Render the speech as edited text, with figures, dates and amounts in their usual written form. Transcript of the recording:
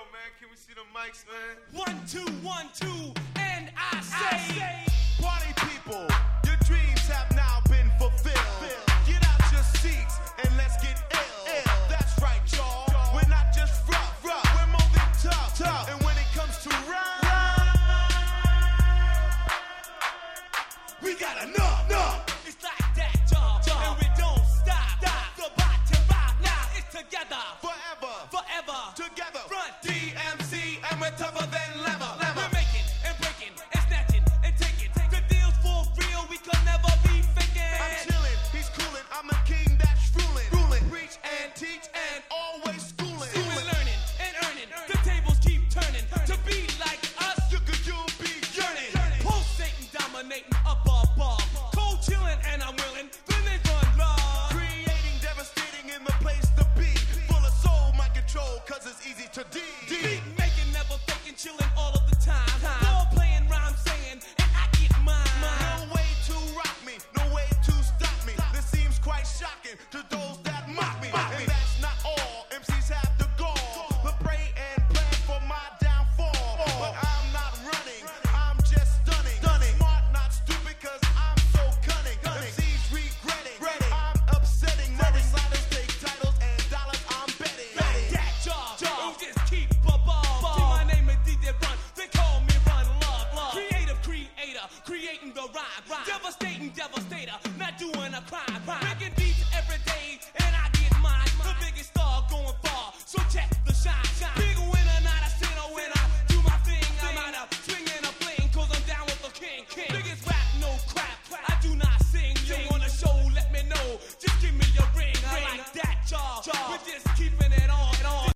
man, can we see the mics, man? 1, 2, 1, 2, and I say, party people, your dreams have now been fulfilled. Get out your seats and let's get ill. That's right, y'all. We're not just rough. We're more than tough. And when it comes to rhyme, we got enough. it's like that, y'all. And we don't stop. The bottom rock now, it's together. Forever. Together. Front DMC and we're tougher than leather. We're making and breaking and snatching and taking. The deal's for real, we could never be faking. I'm chilling, he's coolin'. I'm the king that's ruling. Preach and teach and always schooling. We're learning and earning. The tables keep turning. To be like us, You'll be yearning. pulsating, dominating up above. Cold chilling and I'm willing to live on love. Creating, devastating in the place to be. Full of soul, mind control, cause it's easy to D.